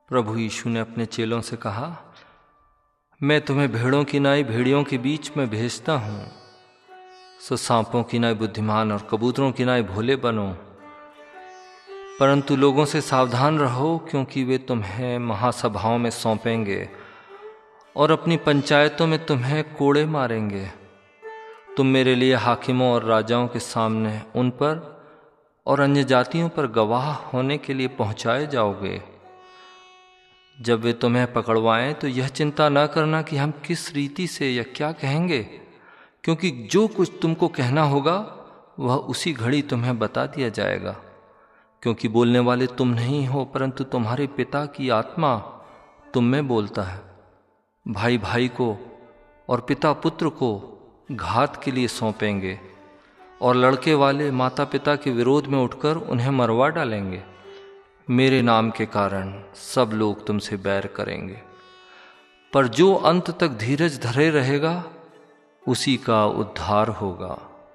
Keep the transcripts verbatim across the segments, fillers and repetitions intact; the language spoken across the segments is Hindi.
प्रभु यीशु ने अपने चेलों से कहा, मैं तुम्हें भेड़ों की नाई भेड़ियों के बीच में भेजता हूँ। सो सांपों की नाई बुद्धिमान और कबूतरों की नाई भोले बनो। परंतु लोगों से सावधान रहो, क्योंकि वे तुम्हें महासभाओं में सौंपेंगे और अपनी पंचायतों में तुम्हें कोड़े मारेंगे। तुम मेरे लिए हाकिमों और राजाओं के सामने उन पर और अन्य जातियों पर गवाह होने के लिए पहुंचाए जाओगे। जब वे तुम्हें पकड़वाएं तो यह चिंता न करना कि हम किस रीति से या क्या कहेंगे, क्योंकि जो कुछ तुमको कहना होगा वह उसी घड़ी तुम्हें बता दिया जाएगा। क्योंकि बोलने वाले तुम नहीं हो, परंतु तुम्हारे पिता की आत्मा तुम में बोलता है। भाई भाई को और पिता पुत्र को घात के लिए सौंपेंगे, और लड़के वाले माता पिता के विरोध में उठकर उन्हें मरवा डालेंगे। मेरे नाम के कारण सब लोग तुमसे बैर करेंगे, पर जो अंत तक धीरज धरे रहेगा उसी का उद्धार होगा।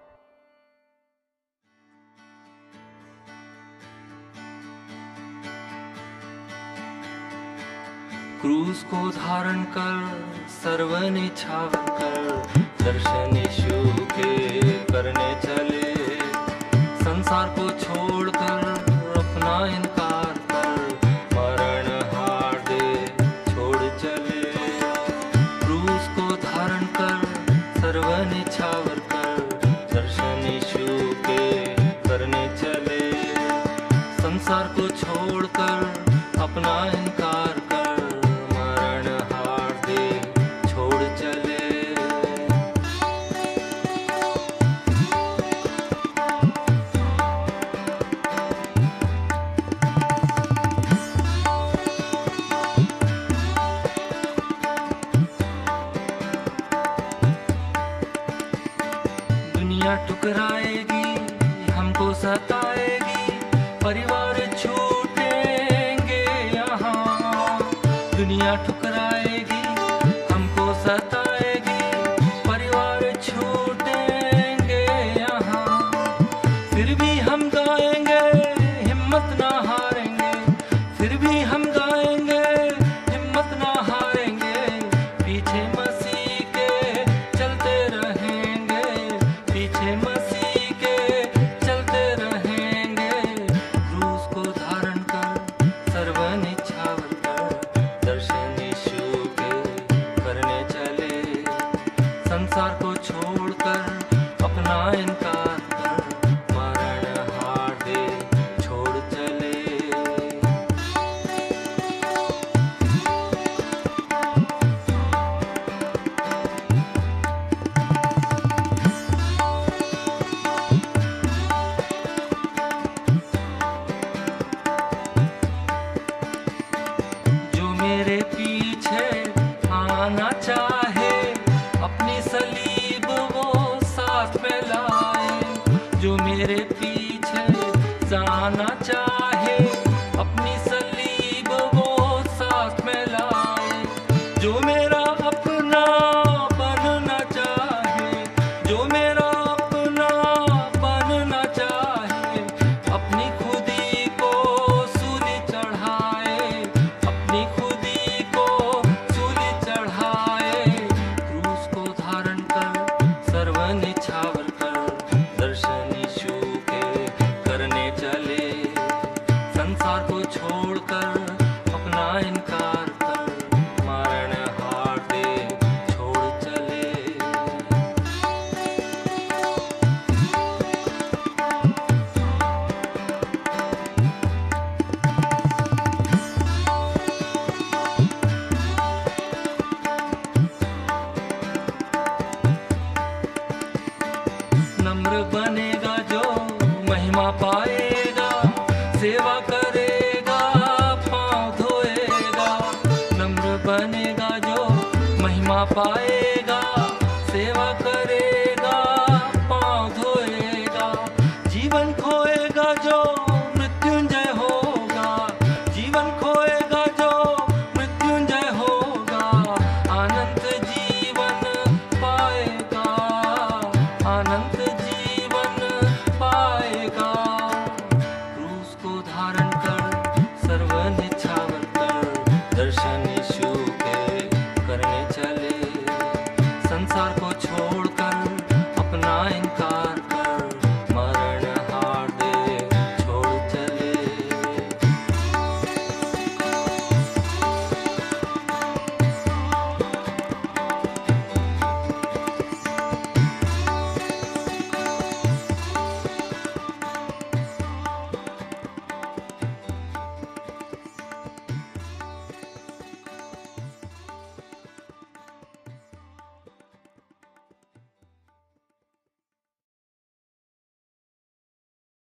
क्रूस को धारण कर सर्व निछावर कर, दर्शन यीशु के करने चले। संसार को छोड़कर अपना इनकार कर, मरण हार दे छोड़ चले। क्रूस को धारण कर सर्व निछावर कर, दर्शन यीशु के करने चले। संसार को छोड़कर अपना इनकार कर, मरण हार दे छोड़ चले। दुनिया ठुकराएगी, हमको सताएगी, परिवार छूटेंगे यहाँ। दुनिया ठुकराएगी, हमको सताएगी, परिवार छूटेंगे यहाँ। फिर भी हम गाएंगे, हिम्मत ना हारेंगे। फिर भी हम गाएंगे, हिम्मत ना हारेंगे। पीछे मसीह के चलते रहेंगे, पीछे मसीह के चलते रहेंगे। क्रूस को धारण कर सर्व निछावर कर, दर्शन यीशु के करने चले। संसार को छोड़कर अपना इनकार कर, मरण हार दे छोड़ चले। जो मेरे पीछे आना चाहे, अपनी सलीब वो साथ में लाए। जो मेरे पीछे जाना चाहे, अपनी सलीब वो साथ में लाए। जो मेरा अपना बनना चाहे, जो मेरा अपना बनना चाहे, अपनी खुदी को सूली चढ़ाए, अपनी खुदी को सूली चढ़ाए। क्रूस को धारण कर सर्व निछावर कर, दर्शन यीशु के करने चले। संसार को छोड़कर अपना इनकार कर, मरण हार दे छोड़ चले। नम्र बनेगा जो महिमा पाएगा, सेवा करेगा पाँव धोएगा। नम्र बनेगा जो महिमा पाएगा, सेवा करेगा पाँव धोएगा। जीवन खोएगा जो मृत्युंजय होगा, जीवन खोएगा जो मृत्युंजय होगा। अनंत जीवन पाएगा, अनंत जीवन पाएगा। क्रूस को धारण कर सर्व निछावर कर, संसार को छोड़